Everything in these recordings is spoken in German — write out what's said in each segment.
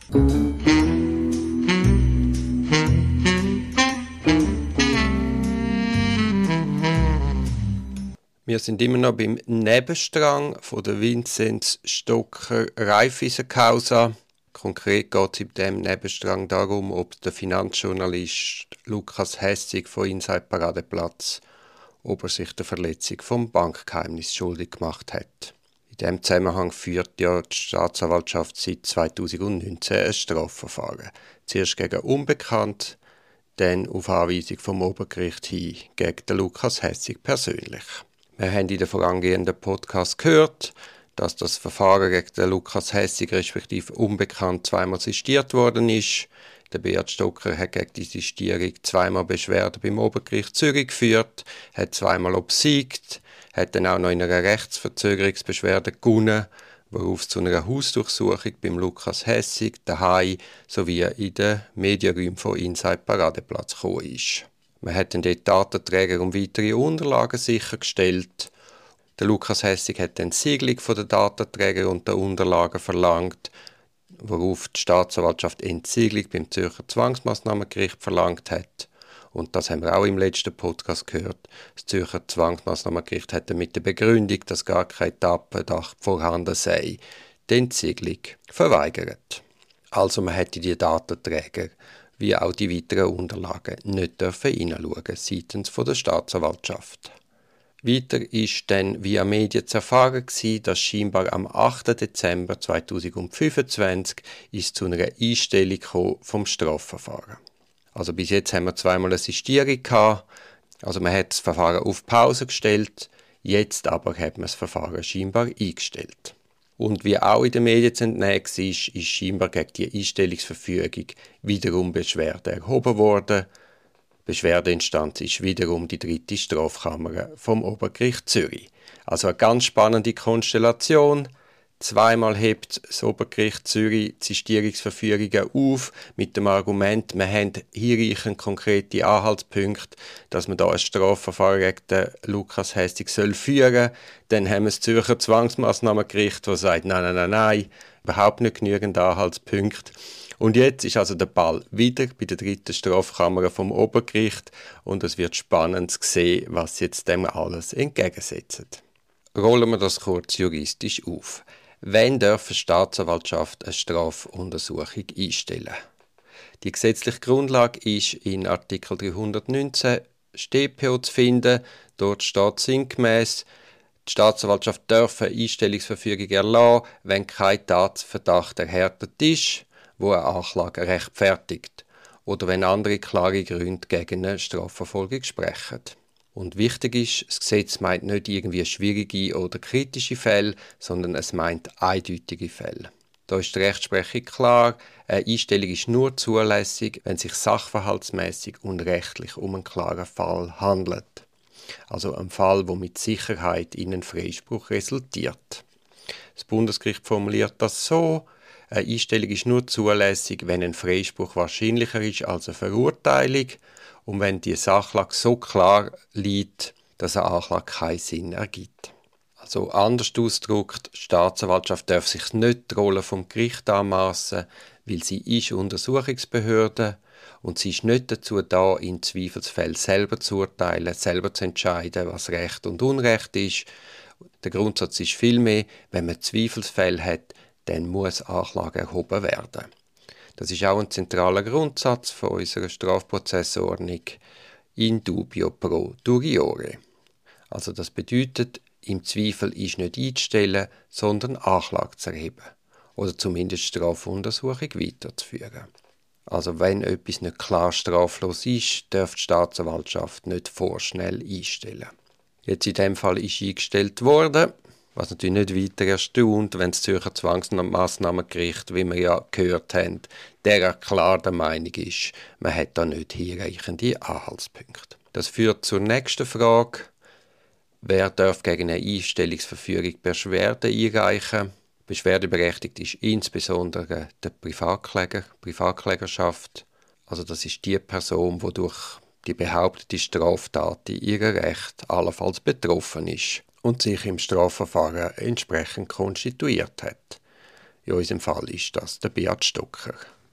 Wir sind immer noch beim Nebenstrang von der Vinzenz Stocker Raiffeisen-Causa. Konkret geht es in diesem Nebenstrang darum, ob der Finanzjournalist Lukas Hässig von Inside Paradeplatz ob er sich der Verletzung vom Bankgeheimnis schuldig gemacht hat. In diesem Zusammenhang führt ja die Staatsanwaltschaft seit 2019 ein Strafverfahren. Zuerst gegen Unbekannt, dann auf Anweisung vom Obergericht hin gegen den Lukas Hässig persönlich. Wir haben in den vorangehenden Podcast gehört, dass das Verfahren gegen den Lukas Hässig respektive Unbekannt zweimal sistiert worden ist. Der Beat Stocker hat gegen die Sistierung zweimal Beschwerde beim Obergericht Zürich geführt, hat zweimal obsiegt, hat dann auch noch in einer Rechtsverzögerungsbeschwerde gewonnen, worauf es zu einer Hausdurchsuchung beim Lukas Hässig daheim sowie in den Medienräumen von Inside Paradeplatz gekommen ist. Man hat dann dort Datenträger und weitere Unterlagen sichergestellt. Der Lukas Hässig hat dann die Siegelung der Datenträger und der Unterlagen verlangt, worauf die Staatsanwaltschaft Entsiegelung beim Zürcher Zwangsmaßnahmengericht verlangt hat. Und das haben wir auch im letzten Podcast gehört. Das Zürcher Zwangsmaßnahmengericht hat mit der Begründung, dass gar kein Tatverdacht vorhanden sei, die Entsiegelung verweigert. Also man hätte die Datenträger wie auch die weiteren Unterlagen nicht hineinschauen seitens der Staatsanwaltschaft. Weiter ist dann via Medien zu erfahren gewesen, dass scheinbar am 8. Dezember 2025 ist zu einer Einstellung vom Strafverfahren. Also bis jetzt haben wir zweimal eine Sistierung gehabt, also man hat das Verfahren auf Pause gestellt, jetzt aber hat man das Verfahren scheinbar eingestellt. Und wie auch in den Medien zu entnehmen war, ist scheinbar gegen die Einstellungsverfügung wiederum Beschwerde erhoben worden. Beschwerdeinstanz ist wiederum die 3. Strafkammer vom Obergericht Zürich. Also eine ganz spannende Konstellation. Zweimal hebt das Obergericht Zürich die Sistierungsverfügungen auf mit dem Argument, wir haben hinreichend konkrete Anhaltspunkte, dass man da ein Strafverfahren gegen den Lukas Hässig führen soll. Dann haben wir das Zürcher Zwangsmaßnahmengericht, das sagt, nein, überhaupt nicht genügend Anhaltspunkte. Und jetzt ist also der Ball wieder bei der 3. Strafkammer vom Obergericht und es wird spannend zu sehen, was jetzt dem alles entgegensetzt. Rollen wir das kurz juristisch auf. Wann darf die Staatsanwaltschaft eine Strafuntersuchung einstellen? Die gesetzliche Grundlage ist in Artikel 319 StPO zu finden. Dort steht sinngemäss, die Staatsanwaltschaft darf eine Einstellungsverfügung erlassen, wenn kein Tatverdacht erhärtet ist, wo eine Anklage rechtfertigt oder wenn andere klare Gründe gegen eine Strafverfolgung sprechen. Und wichtig ist, das Gesetz meint nicht irgendwie schwierige oder kritische Fälle, sondern es meint eindeutige Fälle. Da ist die Rechtsprechung klar, eine Einstellung ist nur zulässig, wenn sich sachverhaltsmäßig und rechtlich um einen klaren Fall handelt. Also ein Fall, der mit Sicherheit in einen Freispruch resultiert. Das Bundesgericht formuliert das so: Eine Einstellung ist nur zulässig, wenn ein Freispruch wahrscheinlicher ist als eine Verurteilung und wenn die Sachlage so klar liegt, dass eine Anklage keinen Sinn ergibt. Also anders ausgedrückt, die Staatsanwaltschaft darf sich nicht die Rolle vom Gericht anmassen, weil sie ist Untersuchungsbehörde und sie ist nicht dazu da, in Zweifelsfällen selber zu urteilen, selber zu entscheiden, was Recht und Unrecht ist. Der Grundsatz ist vielmehr, wenn man Zweifelsfälle hat, dann muss Anklage erhoben werden. Das ist auch ein zentraler Grundsatz von unserer Strafprozessordnung in dubio pro duriore. Also das bedeutet, im Zweifel ist nicht einzustellen, sondern Anklage zu erheben oder zumindest Strafuntersuchung weiterzuführen. Also wenn etwas nicht klar straflos ist, darf die Staatsanwaltschaft nicht vorschnell einstellen. Jetzt in dem Fall ist eingestellt worden, was natürlich nicht weiter erstaunt, wenn das Zürcher Zwangsmaßnahmengericht, wie wir ja gehört haben, der klar der Meinung ist, man hat da nicht hinreichende Anhaltspunkte. Das führt zur nächsten Frage: Wer darf gegen eine Einstellungsverfügung Beschwerde einreichen? Beschwerdeberechtigt ist insbesondere der Privatklägerschaft. Also das ist die Person, die durch die behauptete Straftat in ihrem Recht allenfalls betroffen ist und sich im Strafverfahren entsprechend konstituiert hat. In unserem Fall ist das der Beat Stocker.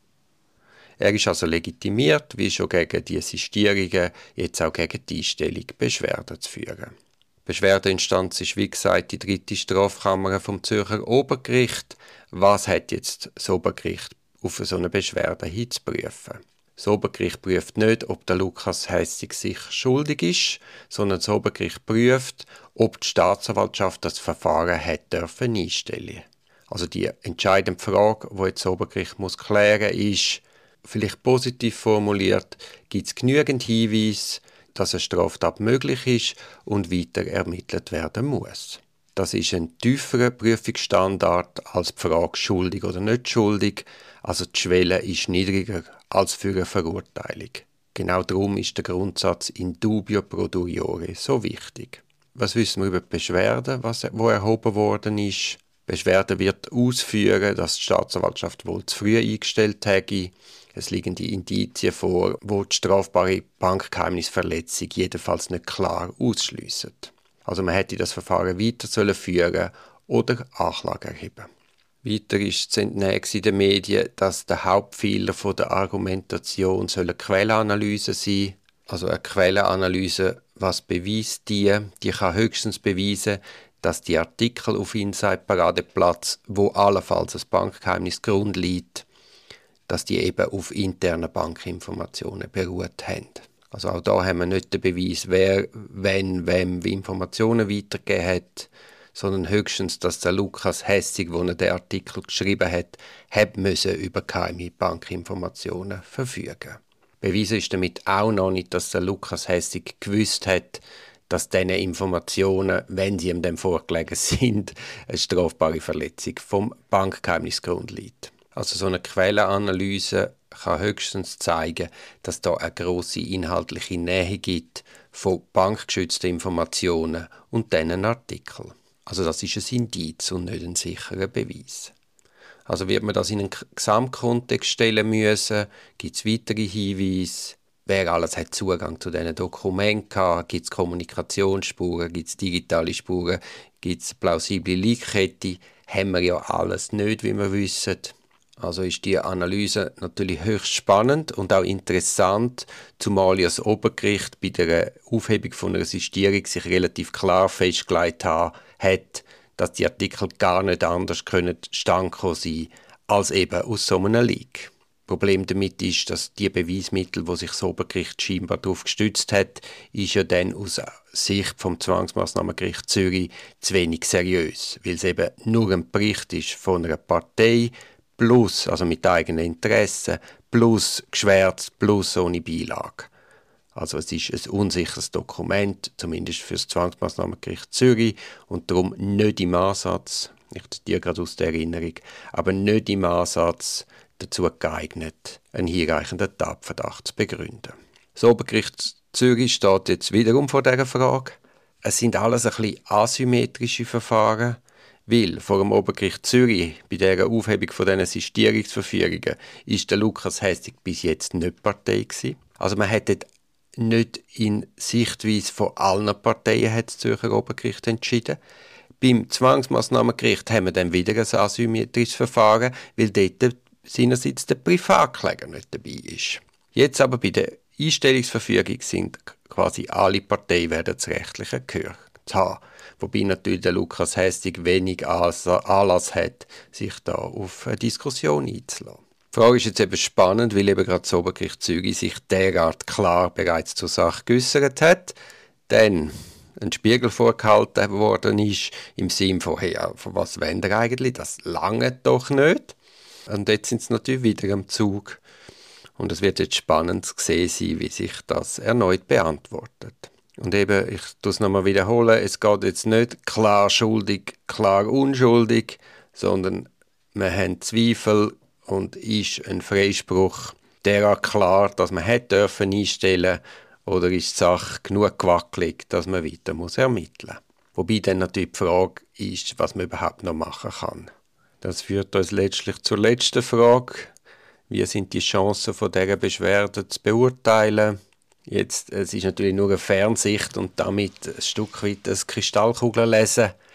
Er ist also legitimiert, wie schon gegen die Sistierungen, jetzt auch gegen die Einstellung Beschwerden zu führen. Die Beschwerdeinstanz ist, wie gesagt, die 3. Strafkammer vom Zürcher Obergericht. Was hat jetzt das Obergericht auf so eine Beschwerde hinzuprüfen? Das Obergericht prüft nicht, ob der Lukas Hässig sich schuldig ist, sondern das Obergericht prüft, ob die Staatsanwaltschaft das Verfahren hat dürfen einstellen. Also die entscheidende Frage, die jetzt das Obergericht muss klären muss, ist, vielleicht positiv formuliert, gibt es genügend Hinweise, dass eine Straftat möglich ist und weiter ermittelt werden muss. Das ist ein tieferer Prüfungsstandard als die Frage schuldig oder nicht schuldig, also die Schwelle ist niedriger als für eine Verurteilung. Genau darum ist der Grundsatz in dubio pro duriore so wichtig. Was wissen wir über die Beschwerde, wo erhoben worden ist? Die Beschwerde wird ausführen, dass die Staatsanwaltschaft wohl zu früh eingestellt hätte. Es liegen die Indizien vor, wo die strafbare Bankgeheimnisverletzung jedenfalls nicht klar ausschliessen. Also man hätte das Verfahren weiter führen oder Anklage erheben. Weiter ist zu entnehmen in den Medien, dass der Hauptfehler der Argumentation eine Quellenanalyse sein. Also eine Quellenanalyse, was beweist die? Die kann höchstens beweisen, dass die Artikel auf Inside Paradeplatz, wo allenfalls das Bankgeheimnis Grund liegt, dass die eben auf internen Bankinformationen beruht haben. Also auch da haben wir nicht den Beweis, wer, wenn, wem wie Informationen weitergegeben hat, sondern höchstens, dass der Lukas Hässig, der den Artikel geschrieben hat müssen über geheime Bankinformationen verfügen. Beweisen ist damit auch noch nicht, dass der Lukas Hässig gewusst hat, dass diese Informationen, wenn sie ihm dann vorgelegen sind, eine strafbare Verletzung vom Bankgeheimnisgrund liegt. Also so eine Quellenanalyse kann höchstens zeigen, dass da eine grosse inhaltliche Nähe gibt von bankgeschützten Informationen und diesen Artikeln. Also das ist ein Indiz und nicht ein sicherer Beweis. Also wird man das in einen Gesamtkontext stellen müssen, gibt es weitere Hinweise, wer alles hat Zugang zu diesen Dokumenten gehabt, gibt es Kommunikationsspuren, gibt es digitale Spuren, gibt es plausible Liekkette, haben wir ja alles nicht, wie wir wissen. Also ist die Analyse natürlich höchst spannend und auch interessant, zumal ja das Obergericht bei der Aufhebung von einer Sistierung sich relativ klar festgelegt hat, dass die Artikel gar nicht anders zustande kommen sein als eben aus so einem Leak. Das Problem damit ist, dass die Beweismittel, wo sich das Obergericht scheinbar darauf gestützt hat, ist ja dann aus Sicht vom Zwangsmaßnahmengericht Zürich zu wenig seriös, weil es eben nur ein Bericht ist von einer Partei, plus, also mit eigenen Interessen, plus geschwärzt, plus ohne Beilage. Also es ist ein unsicheres Dokument, zumindest für das Zwangsmaßnahmengericht Zürich und darum nicht im Ansatz, ich zitiere gerade aus der Erinnerung, aber nicht im Ansatz dazu geeignet, einen hinreichenden Tatverdacht zu begründen. Das Obergericht Zürich steht jetzt wiederum vor dieser Frage. Es sind alles ein bisschen asymmetrische Verfahren, weil vor dem Obergericht Zürich bei dieser Aufhebung von diesen Sistierungsverfügungen ist der Lukas Hässig bis jetzt nicht Partei gewesen. Also man hätte nicht in Sichtweise von allen Parteien hat das Zürcher Obergericht entschieden. Beim Zwangsmaßnahmengericht haben wir dann wieder ein asymmetrisches Verfahren, weil dort seinerseits der Privatkläger nicht dabei ist. Jetzt aber bei der Einstellungsverfügung sind quasi alle Parteien werden das rechtliche Gehör zu haben. Wobei natürlich der Lukas Hässig wenig Anlass hat, sich da auf eine Diskussion einzulassen. Die Frage ist jetzt eben spannend, weil eben gerade das Obergericht Zürich sich derart klar bereits zur Sache geäussert hat, denn ein Spiegel vorgehalten worden ist im Sinne von, hey, von was wollen ihr eigentlich, das lange doch nicht. Und jetzt sind sie natürlich wieder am Zug und es wird jetzt spannend zu sehen sein, wie sich das erneut beantwortet. Und eben, ich tue es nochmal wiederholen, es geht jetzt nicht klar schuldig, klar unschuldig, sondern wir haben Zweifel und ist ein Freispruch derart klar, dass man hätte dürfen einstellen oder ist die Sache genug gewackelig, dass man weiter ermitteln muss. Wobei dann natürlich die Frage ist, was man überhaupt noch machen kann. Das führt uns letztlich zur letzten Frage. Wie sind die Chancen von dieser Beschwerde zu beurteilen? Jetzt, es ist natürlich nur eine Fernsicht und damit ein Stück weit eine Kristallkugel lesen.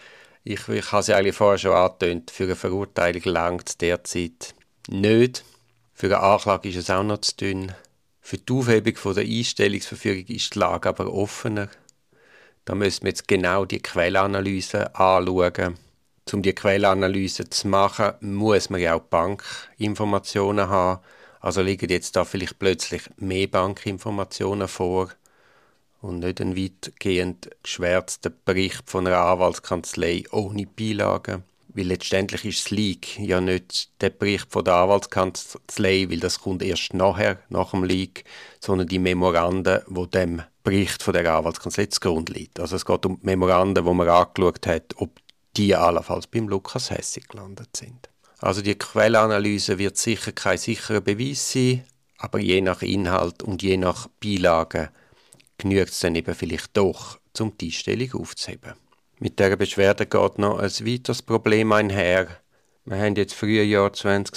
Ich habe es ja eigentlich vorher schon angetönt, für eine Verurteilung langt es derzeit nicht. Für eine Anklage ist es auch noch zu dünn. Für die Aufhebung von der Einstellungsverfügung ist die Lage aber offener. Da müssen wir jetzt genau die Quellanalyse anschauen. Um die Quellanalyse zu machen, muss man ja auch Bankinformationen haben. Also liegen jetzt da vielleicht plötzlich mehr Bankinformationen vor und nicht ein weitgehend geschwärzter Bericht von einer Anwaltskanzlei ohne Beilagen. Weil letztendlich ist das Leak ja nicht der Bericht von der Anwaltskanzlei, weil das kommt erst nachher, nach dem Leak, sondern die Memoranden, die dem Bericht von der Anwaltskanzlei zugrunde liegt. Also es geht um die Memoranden, wo man angeschaut hat, ob die allenfalls beim Lukas Hässig gelandet sind. Also die Quellanalyse wird sicher kein sicherer Beweis sein, aber je nach Inhalt und je nach Beilagen genügt es dann eben vielleicht doch, um die Einstellung aufzuheben. Mit dieser Beschwerde geht noch ein weiteres Problem einher. Wir haben jetzt Frühjahr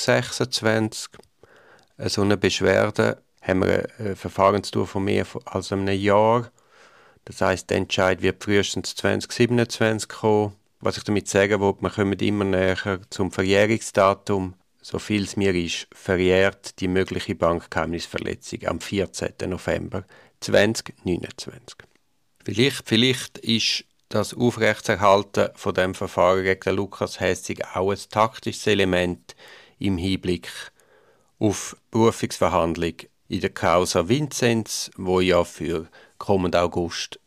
2026 so eine Beschwerde, haben wir eine Verfahrensdauer von mehr als einem Jahr. Das heisst, der Entscheid wird frühestens 2027 kommen. Was ich damit sagen will, wir kommen immer näher zum Verjährungsdatum. So viel es mir ist, verjährt die mögliche Bankgeheimnisverletzung am 14. November 2029. Vielleicht ist das Aufrechtserhalten von dem Verfahren gegen den Lukas Hässig auch ein taktisches Element im Hinblick auf die Berufungsverhandlung in der Causa Vinzenz, wo ja für kommenden August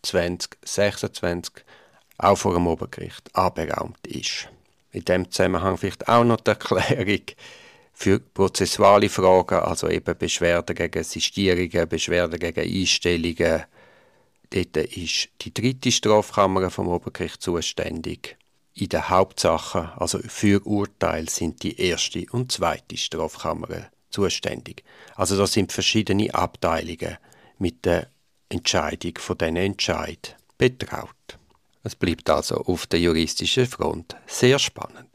2026 auch vor dem Obergericht anberaumt ist. In diesem Zusammenhang vielleicht auch noch die Erklärung für prozessuale Fragen, also eben Beschwerden gegen Sistierungen, Beschwerden gegen Einstellungen. Dort ist die 3. Strafkammer vom Obergericht zuständig. In den Hauptsachen, also für Urteile, sind die 1. und 2. Strafkammer zuständig. Also das sind verschiedene Abteilungen mit der Entscheidung von diesen Entscheid betraut. Es bleibt also auf der juristischen Front sehr spannend.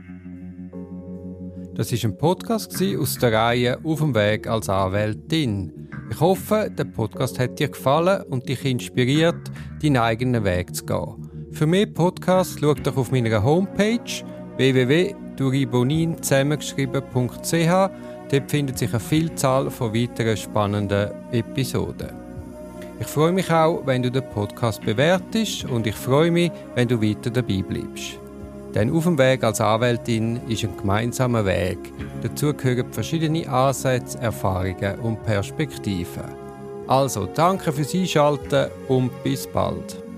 Das war ein Podcast aus der Reihe «Auf dem Weg als Anwältin». Ich hoffe, der Podcast hat dir gefallen und dich inspiriert, deinen eigenen Weg zu gehen. Für mehr Podcasts schau doch auf meiner Homepage www.duribonin zusammengeschrieben.ch. Dort findet sich eine Vielzahl von weiteren spannenden Episoden. Ich freue mich auch, wenn du den Podcast bewertest und ich freue mich, wenn du weiter dabei bleibst. Denn «Auf dem Weg als Anwältin» ist ein gemeinsamer Weg. Dazu gehören verschiedene Ansätze, Erfahrungen und Perspektiven. Also, danke fürs Einschalten und bis bald.